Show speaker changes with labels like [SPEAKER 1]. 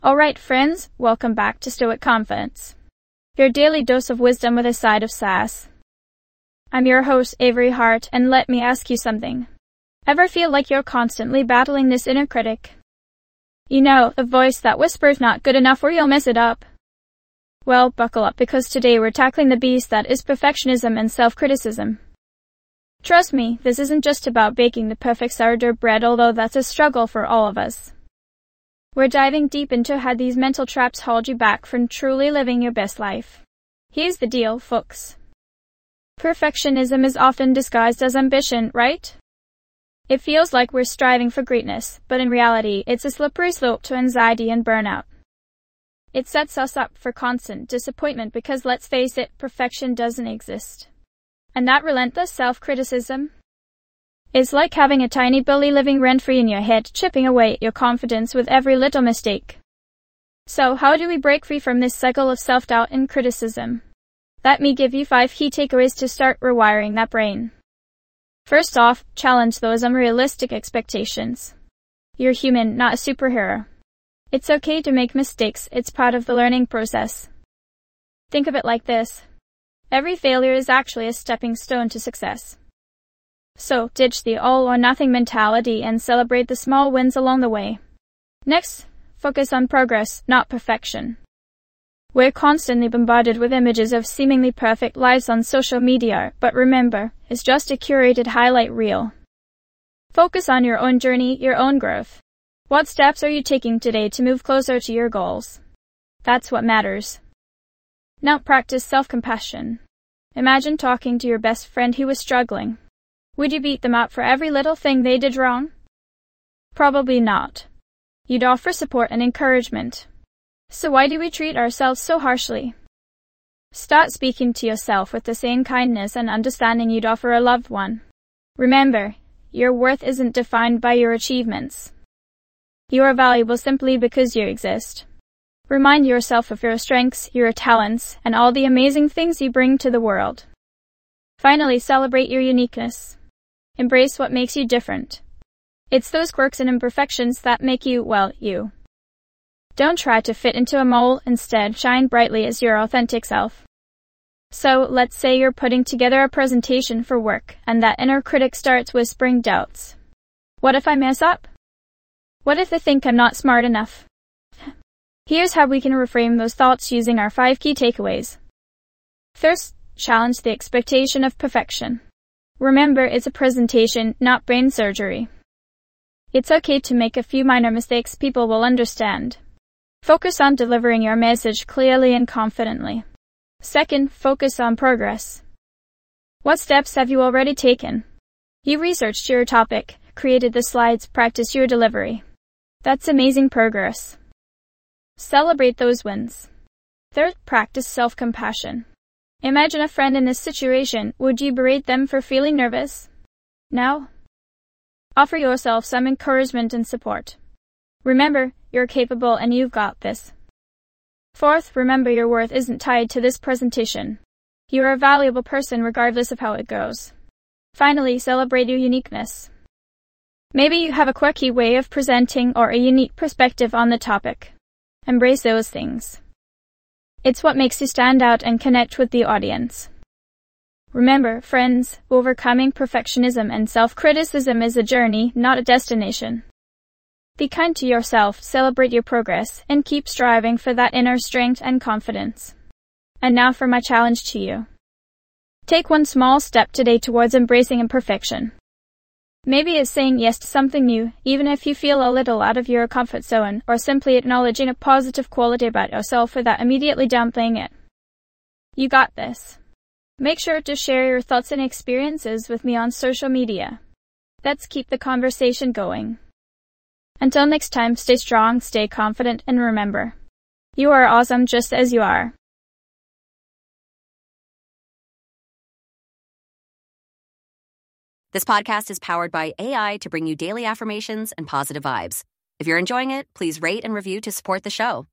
[SPEAKER 1] Alright friends, welcome back to Stoic Confidence, your daily dose of wisdom with a side of sass. I'm your host, Avery Hart, and let me ask you something. Ever feel like you're constantly battling this inner critic? You know, the voice that whispers not good enough or you'll mess it up. Well, buckle up because today we're tackling the beast that is perfectionism and self-criticism. Trust me, this isn't just about baking the perfect sourdough bread, although that's a struggle for all of us. We're diving deep into how these mental traps hold you back from truly living your best life. Here's the deal, folks. Perfectionism is often disguised as ambition, right? It feels like we're striving for greatness, but in reality, it's a slippery slope to anxiety and burnout. It sets us up for constant disappointment because, let's face it, perfection doesn't exist. And that relentless self-criticism? It's like having a tiny bully living rent-free in your head, chipping away at your confidence with every little mistake. So how do we break free from this cycle of self-doubt and criticism? Let me give you 5 key takeaways to start rewiring that brain. First off, challenge those unrealistic expectations. You're human, not a superhero. It's okay to make mistakes, it's part of the learning process. Think of it like this. Every failure is actually a stepping stone to success. So, ditch the all-or-nothing mentality and celebrate the small wins along the way. Next, focus on progress, not perfection. We're constantly bombarded with images of seemingly perfect lives on social media, but remember, it's just a curated highlight reel. Focus on your own journey, your own growth. What steps are you taking today to move closer to your goals? That's what matters. Now practice self-compassion. Imagine talking to your best friend who was struggling. Would you beat them up for every little thing they did wrong? Probably not. You'd offer support and encouragement. So why do we treat ourselves so harshly? Start speaking to yourself with the same kindness and understanding you'd offer a loved one. Remember, your worth isn't defined by your achievements. You are valuable simply because you exist. Remind yourself of your strengths, your talents, and all the amazing things you bring to the world. Finally, celebrate your uniqueness. Embrace what makes you different. It's those quirks and imperfections that make you, well, you. Don't try to fit into a mold, instead shine brightly as your authentic self. So, let's say you're putting together a presentation for work, and that inner critic starts whispering doubts. What if I mess up? What if they think I'm not smart enough? Here's how we can reframe those thoughts using our 5 key takeaways. First, challenge the expectation of perfection. Remember, it's a presentation, not brain surgery. It's okay to make a few minor mistakes, people will understand. Focus on delivering your message clearly and confidently. Second, focus on progress. What steps have you already taken? You researched your topic, created the slides, practiced your delivery. That's amazing progress. Celebrate those wins. Third, practice self-compassion. Imagine a friend in this situation. Would you berate them for feeling nervous? No. Offer yourself some encouragement and support. Remember, you're capable and you've got this. Fourth, remember your worth isn't tied to this presentation. You're a valuable person regardless of how it goes. Finally, celebrate your uniqueness. Maybe you have a quirky way of presenting or a unique perspective on the topic. Embrace those things. It's what makes you stand out and connect with the audience. Remember, friends, overcoming perfectionism and self-criticism is a journey, not a destination. Be kind to yourself, celebrate your progress, and keep striving for that inner strength and confidence. And now for my challenge to you. Take one small step today towards embracing imperfection. Maybe it's saying yes to something new, even if you feel a little out of your comfort zone, or simply acknowledging a positive quality about yourself without immediately downplaying it. You got this. Make sure to share your thoughts and experiences with me on social media. Let's keep the conversation going. Until next time, stay strong, stay confident, and remember, you are awesome just as you are.
[SPEAKER 2] This podcast is powered by AI to bring you daily affirmations and positive vibes. If you're enjoying it, please rate and review to support the show.